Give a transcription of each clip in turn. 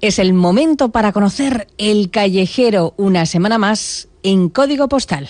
Es el momento para conocer el callejero una semana más en Código Postal.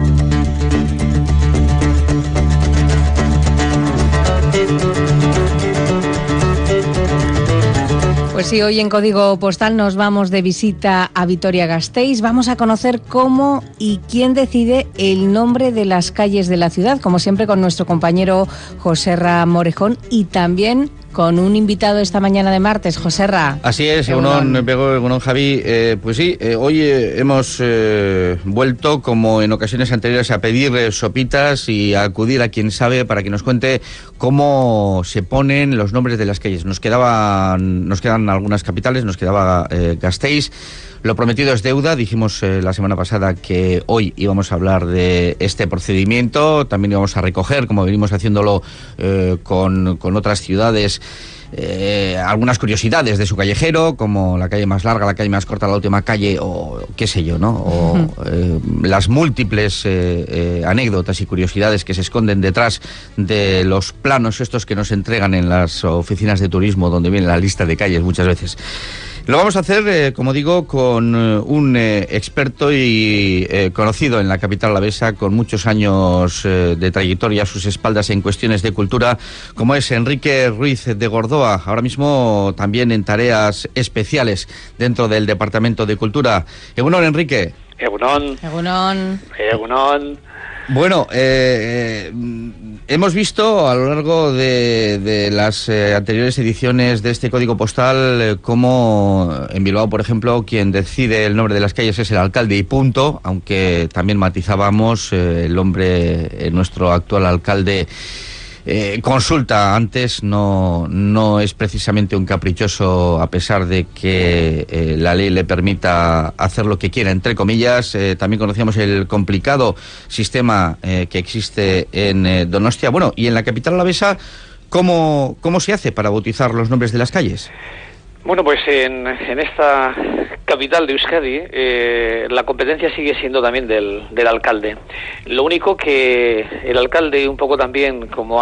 Pues sí, hoy en Código Postal nos vamos de visita a Vitoria-Gasteiz. Vamos a conocer cómo y quién decide el nombre de las calles de la ciudad, como siempre con nuestro compañero Joserra Morejón y también con un invitado esta mañana de martes, Joserra. Así es, Egunon Bego, Egunon Javi. Pues sí, hoy hemos vuelto, como en ocasiones anteriores, a pedir sopitas y a acudir a quien sabe para que nos cuente cómo se ponen los nombres de las calles. Nos quedan algunas capitales, nos quedaba Gasteiz. Lo prometido es deuda. Dijimos la semana pasada que hoy íbamos a hablar de este procedimiento. También íbamos a recoger, como venimos haciéndolo con otras ciudades, algunas curiosidades de su callejero, como la calle más larga, la calle más corta, la última calle, o qué sé yo, ¿no? O las múltiples anécdotas y curiosidades que se esconden detrás de los planos estos que nos entregan en las oficinas de turismo, donde viene la lista de calles muchas veces. Lo vamos a hacer, como digo, con un experto y conocido en la capital alavesa, con muchos años de trayectoria a sus espaldas en cuestiones de cultura, como es Enrique Ruiz de Gordoa, ahora mismo también en tareas especiales dentro del Departamento de Cultura. Egunon, Enrique. Egunon. Egunon. Egunon. Bueno, hemos visto a lo largo de las anteriores ediciones de este Código Postal cómo en Bilbao, por ejemplo, quien decide el nombre de las calles es el alcalde y punto, aunque también matizábamos el nombre, nuestro actual alcalde consulta antes, no es precisamente un caprichoso, a pesar de que la ley le permita hacer lo que quiera, entre comillas. También conocíamos el complicado sistema que existe en Donostia. Bueno, y en la capital alavesa, ¿cómo se hace para bautizar los nombres de las calles? Bueno, pues en esta capital de Euskadi la competencia sigue siendo también del alcalde. Lo único que el alcalde, un poco también como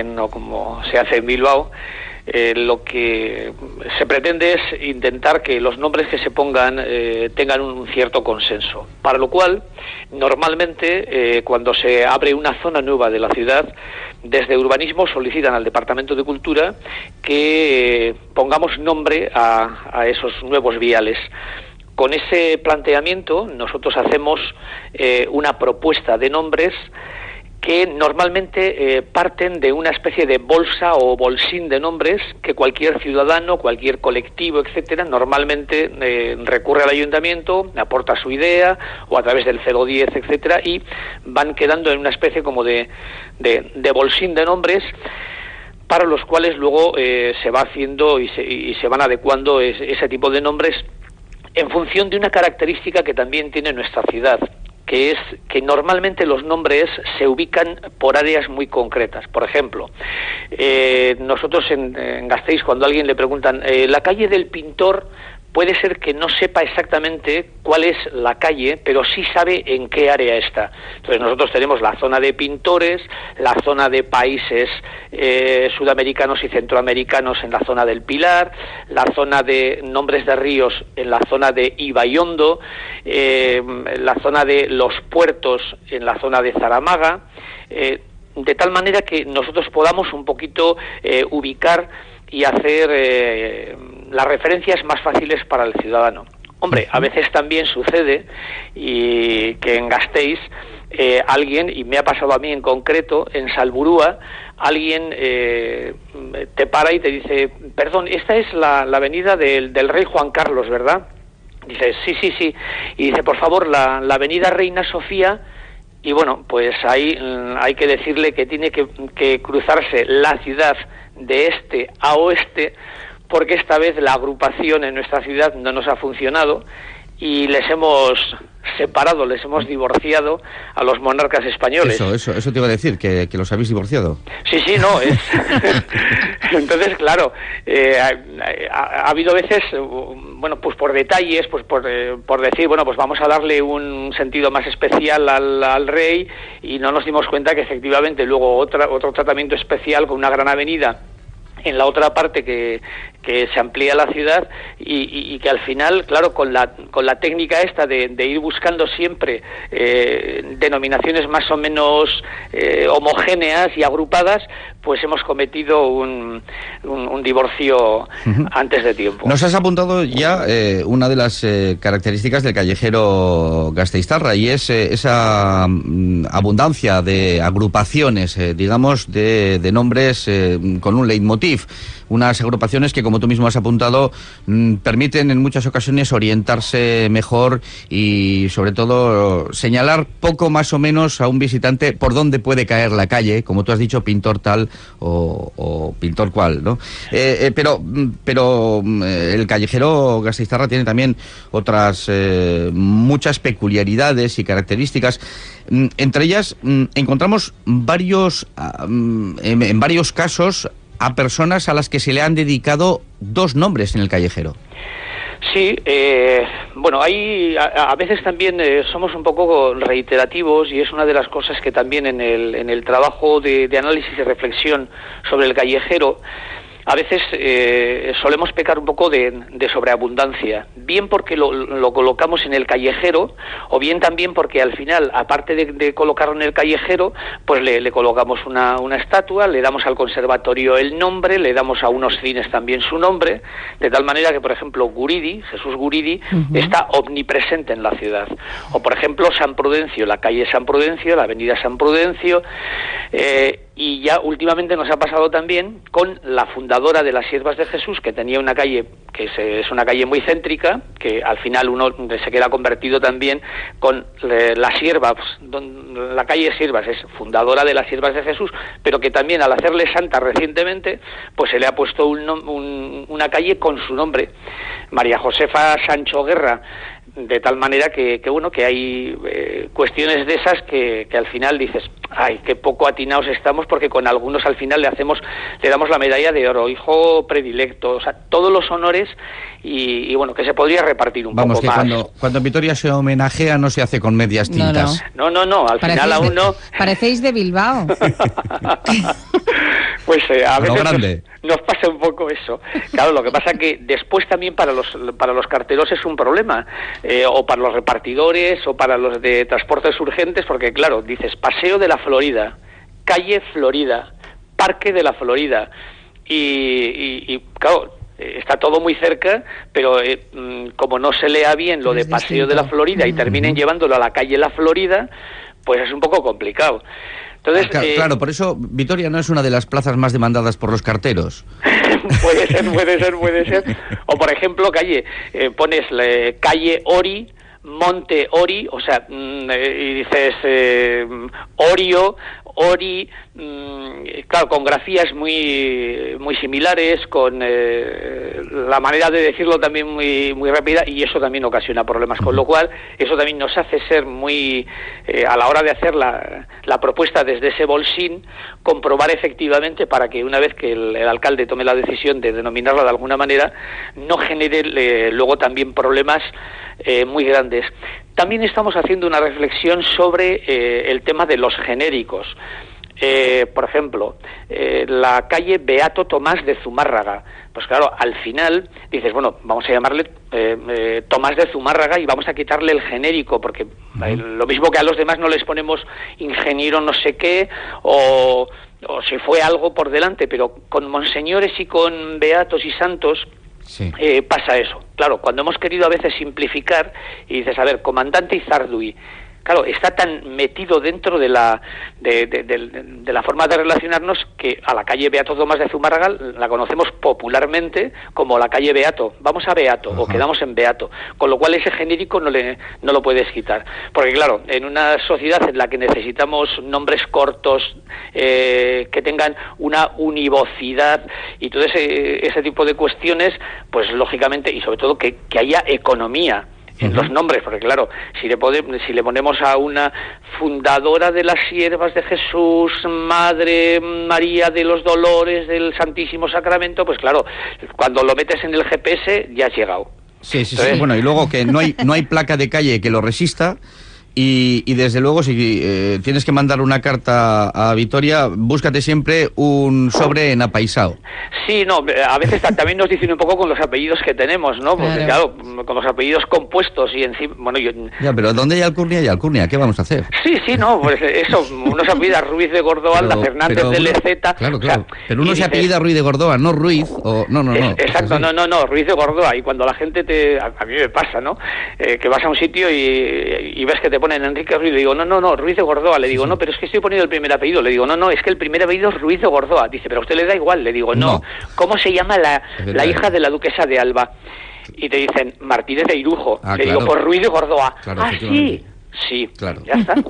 se hace en Bilbao, lo que se pretende es intentar que los nombres que se pongan tengan un cierto consenso, para lo cual normalmente cuando se abre una zona nueva de la ciudad, desde urbanismo solicitan al Departamento de Cultura que pongamos nombre a esos nuevos viales. Con ese planteamiento nosotros hacemos una propuesta de nombres que normalmente parten de una especie de bolsa o bolsín de nombres que cualquier ciudadano, cualquier colectivo, etcétera, normalmente recurre al ayuntamiento, aporta su idea o a través del 010, etcétera, y van quedando en una especie como de bolsín de nombres para los cuales luego se va haciendo y se van adecuando ese tipo de nombres en función de una característica que también tiene nuestra ciudad, que es que normalmente los nombres se ubican por áreas muy concretas. Por ejemplo, nosotros en Gasteiz, cuando a alguien le preguntan la calle del Pintor, puede ser que no sepa exactamente cuál es la calle, pero sí sabe en qué área está. Entonces nosotros tenemos la zona de pintores, la zona de países sudamericanos y centroamericanos en la zona del Pilar, la zona de nombres de ríos en la zona de Ibaiondo, la zona de los puertos en la zona de Zaramaga, de tal manera que nosotros podamos un poquito ubicar y hacer las referencias más fáciles para el ciudadano. Hombre, a veces también sucede y que en Gasteiz alguien, y me ha pasado a mí en concreto, en Salburúa, alguien te para y te dice, perdón, esta es la avenida del rey Juan Carlos, ¿verdad? Dice, sí. Y dice, por favor, la avenida Reina Sofía. Y bueno, pues ahí hay que decirle que tiene que cruzarse la ciudad de este a oeste, porque esta vez la agrupación en nuestra ciudad no nos ha funcionado y les hemos separado, les hemos divorciado a los monarcas españoles. Eso te iba a decir, que los habéis divorciado. Sí, no, es... Entonces, claro, ha habido veces, bueno, pues por detalles, pues por decir, bueno, pues vamos a darle un sentido más especial al rey, y no nos dimos cuenta que efectivamente luego otro tratamiento especial con una gran avenida en la otra parte que se amplía la ciudad y que al final, claro, con la técnica esta de ir buscando siempre denominaciones más o menos homogéneas y agrupadas, pues hemos cometido un divorcio antes de tiempo. Nos has apuntado ya una de las características del callejero gasteiztarra, y es esa abundancia de agrupaciones, digamos, de nombres con un leitmotiv. Unas agrupaciones que, como tú mismo has apuntado, permiten en muchas ocasiones orientarse mejor y, sobre todo, señalar poco más o menos a un visitante por dónde puede caer la calle, como tú has dicho, pintor tal o pintor cual, ¿no? Pero el callejero gasteiztarra tiene también otras muchas peculiaridades y características. Entre ellas encontramos en varios casos a personas a las que se le han dedicado dos nombres en el callejero. Sí, bueno, a veces también somos un poco reiterativos, y es una de las cosas que también en el trabajo de análisis y reflexión sobre el callejero, a veces solemos pecar un poco de sobreabundancia, bien porque lo colocamos en el callejero, o bien también porque al final, aparte de colocarlo en el callejero, pues le colocamos una estatua, le damos al conservatorio el nombre, le damos a unos cines también su nombre, de tal manera que, por ejemplo, Guridi, Jesús Guridi, está omnipresente en la ciudad. O, por ejemplo, San Prudencio, la calle San Prudencio, la avenida San Prudencio, y ya últimamente nos ha pasado también con la fundadora de las Siervas de Jesús, que tenía una calle que es una calle muy céntrica, que al final uno se queda convertido también con las Siervas, la calle Siervas es fundadora de las Siervas de Jesús, pero que también al hacerle santa recientemente, pues se le ha puesto una calle con su nombre, María Josefa Sancho Guerra, de tal manera que bueno, que hay cuestiones de esas que al final dices, ay, qué poco atinados estamos, porque con algunos al final le damos la medalla de oro, hijo predilecto, o sea, todos los honores, y bueno, que se podría repartir un poco más. Vamos, que cuando en Vitoria se homenajea no se hace con medias tintas. No, al final aún no. Parecéis de Bilbao. Pues a veces nos pasa un poco eso. Claro, lo que pasa que después también para los carteros es un problema, o para los repartidores, o para los de transportes urgentes, porque claro, dices Paseo de la Florida, calle Florida, Parque de la Florida, y claro, está todo muy cerca, pero como no se lea bien lo de Paseo de la Florida y terminen llevándolo a la calle La Florida, pues es un poco complicado. Entonces, claro, por eso Vitoria no es una de las plazas más demandadas por los carteros. puede ser. O por ejemplo, pones calle Ori, Monte Ori, o sea, y dices Orio, Ori, claro, con grafías muy similares, con la manera de decirlo también muy rápida, y eso también ocasiona problemas, con lo cual eso también nos hace ser muy, a la hora de hacer la propuesta desde ese bolsín, comprobar efectivamente, para que una vez que el alcalde tome la decisión de denominarla de alguna manera, no genere luego también problemas muy grandes. También estamos haciendo una reflexión sobre el tema de los genéricos. Por ejemplo, la calle Beato Tomás de Zumárraga. Pues claro, al final dices, bueno, vamos a llamarle Tomás de Zumárraga y vamos a quitarle el genérico, porque lo mismo que a los demás no les ponemos ingeniero no sé qué, o si fue algo por delante, pero con monseñores y con beatos y santos, sí, pasa eso. Claro, cuando hemos querido a veces simplificar y dices, a ver, comandante Izardui, claro, está tan metido dentro de la forma de relacionarnos que a la calle Beato Tomás de Zumárraga la conocemos popularmente como la calle Beato. Vamos a Beato, o quedamos en Beato, con lo cual ese genérico no lo puedes quitar, porque claro, en una sociedad en la que necesitamos nombres cortos, que tengan una univocidad y todo ese tipo de cuestiones, pues lógicamente, y sobre todo que haya economía en los nombres, porque claro, si le ponemos a una fundadora de las Siervas de Jesús, Madre María de los Dolores del Santísimo Sacramento, pues claro, cuando lo metes en el GPS ya has llegado. Sí. Bueno, y luego que no hay placa de calle que lo resista, y desde luego si tienes que mandar una carta a Vitoria, búscate siempre un sobre en apaisao. Sí, no, a veces también nos dicen un poco con los apellidos que tenemos, ¿no? Porque claro, con los apellidos compuestos y encima, bueno, yo... Ya, pero ¿dónde hay alcurnia? ¿Qué vamos a hacer? Sí, no, pues eso, uno se apellida Ruiz de Gordoalda, Fernández de Leceta... Claro, pero uno se apellida Ruiz de Gordoa, no Ruiz, o... No. Exacto, no, Ruiz de Gordoa, y cuando la gente a mí me pasa, ¿no? Que vas a un sitio y ves que te ponen Enrique Ruiz, le digo, no, Ruiz de Gordoa, le digo, no, pero es que estoy poniendo el primer apellido, le digo, no, es que el primer apellido es Ruiz de Gordoa, dice, pero a usted le da igual, le digo, no. ¿Cómo se llama la hija de la duquesa de Alba? Y te dicen Martínez de Irujo. Le digo, pues Ruiz de Gordoa. Claro, sí, claro. Ya está.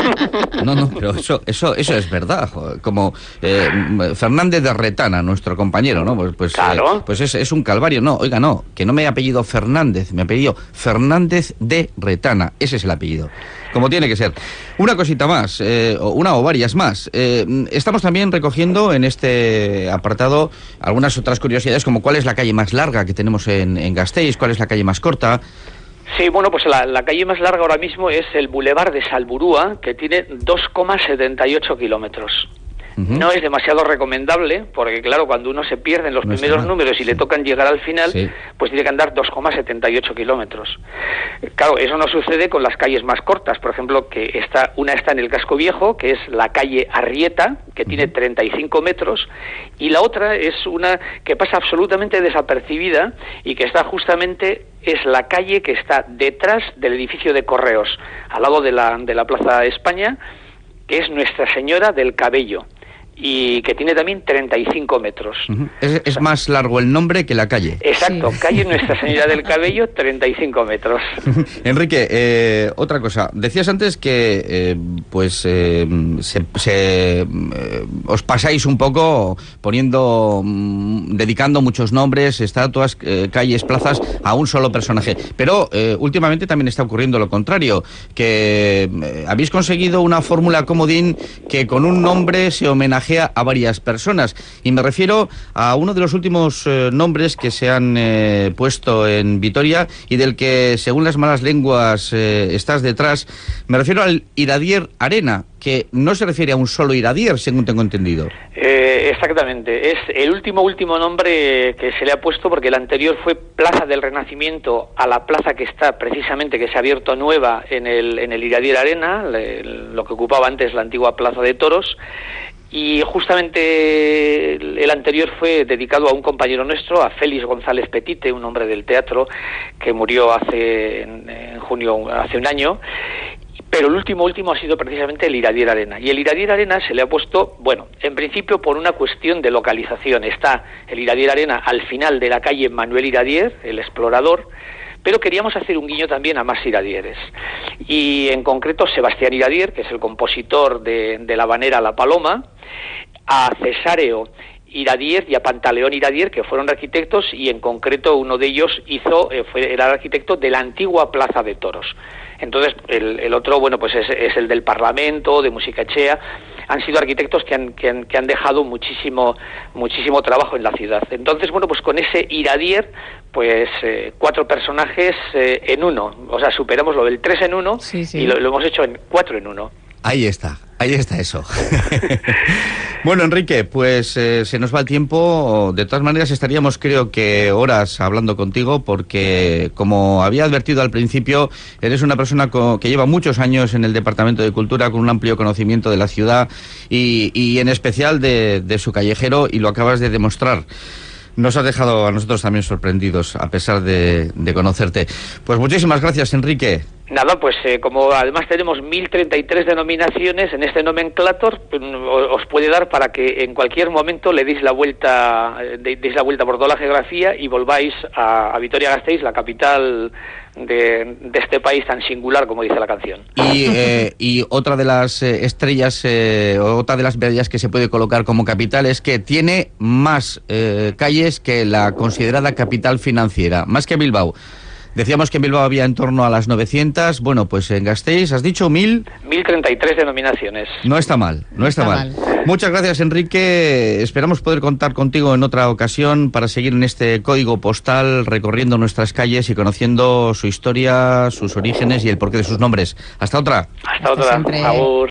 No, pero eso es verdad. Joder. Como Fernández de Retana, nuestro compañero, ¿no? Pues claro. Pues es un calvario. No, oiga, no, que no me he apellido Fernández, me he apellido Fernández de Retana. Ese es el apellido. Como tiene que ser. Una cosita más, una o varias más. Estamos también recogiendo en este apartado algunas otras curiosidades, como cuál es la calle más larga que tenemos en Gasteiz, cuál es la calle más corta. Sí, bueno, pues la calle más larga ahora mismo es el Boulevard de Salburúa, que tiene 2,78 kilómetros. No es demasiado recomendable, porque claro, cuando uno se pierde en los primeros números y le tocan llegar al final, pues tiene que andar 2,78 kilómetros. Claro, eso no sucede con las calles más cortas, por ejemplo, que una está en el Casco Viejo, que es la calle Arrieta, que tiene 35 metros, y la otra es una que pasa absolutamente desapercibida y que está justamente, es la calle que está detrás del edificio de Correos, al lado de la Plaza de España, que es Nuestra Señora del Cabello, y que tiene también 35 metros. Es más largo el nombre que la calle. Exacto, calle Nuestra Señora del Cabello, 35 metros. Enrique, otra cosa. Decías antes que os pasáis un poco dedicando muchos nombres, estatuas, calles, plazas a un solo personaje. Pero últimamente también está ocurriendo lo contrario, que habéis conseguido una fórmula comodín que con un nombre se homenajea a varias personas, y me refiero a uno de los últimos nombres que se han puesto en Vitoria y del que, según las malas lenguas, estás detrás. Me refiero al Iradier Arena, que no se refiere a un solo Iradier, según tengo entendido. Exactamente, es el último nombre que se le ha puesto, porque el anterior fue Plaza del Renacimiento, a la plaza que está precisamente, que se ha abierto nueva en el Iradier Arena, lo que ocupaba antes la antigua Plaza de Toros. Y justamente el anterior fue dedicado a un compañero nuestro, a Félix González Petite, un hombre del teatro que murió en junio, hace un año. Pero el último ha sido precisamente el Iradier Arena. Y el Iradier Arena se le ha puesto, bueno, en principio por una cuestión de localización. Está el Iradier Arena al final de la calle Manuel Iradier, el explorador, pero queríamos hacer un guiño también a más Iradieres. Y en concreto Sebastián Iradier, que es el compositor de la habanera La Paloma, a Cesáreo Iradier y a Pantaleón Iradier, que fueron arquitectos, y en concreto uno de ellos era el arquitecto de la antigua Plaza de Toros. Entonces el otro, bueno, pues es el del Parlamento, de Musicaechea. Han sido arquitectos que han dejado muchísimo trabajo en la ciudad. Entonces, bueno, pues con ese Iradier, pues 4 personajes en uno. O sea, superamos lo del 3 en 1 y lo hemos hecho en 4 en 1. Ahí está eso. Bueno, Enrique, pues se nos va el tiempo. De todas maneras, estaríamos, creo que, horas hablando contigo, porque, como había advertido al principio, eres una persona que lleva muchos años en el Departamento de Cultura, con un amplio conocimiento de la ciudad y en especial de su callejero, y lo acabas de demostrar. Nos has dejado a nosotros también sorprendidos, a pesar de conocerte. Pues muchísimas gracias, Enrique. Nada, pues como además tenemos 1033 denominaciones en este nomenclator, os puede dar para que en cualquier momento le deis la vuelta por toda la geografía y volváis a Vitoria-Gasteiz, la capital de este país tan singular, como dice la canción. Y otra de las estrellas, otra de las medallas que se puede colocar como capital es que tiene más calles que la considerada capital financiera, más que Bilbao. Decíamos que en Bilbao había en torno a las 900, bueno, pues en Gasteiz, ¿has dicho 1000? 1033 denominaciones. No está mal. Muchas gracias, Enrique. Esperamos poder contar contigo en otra ocasión para seguir en este código postal, recorriendo nuestras calles y conociendo su historia, sus orígenes y el porqué de sus nombres. Hasta otra. Hasta otra. Siempre. Agur.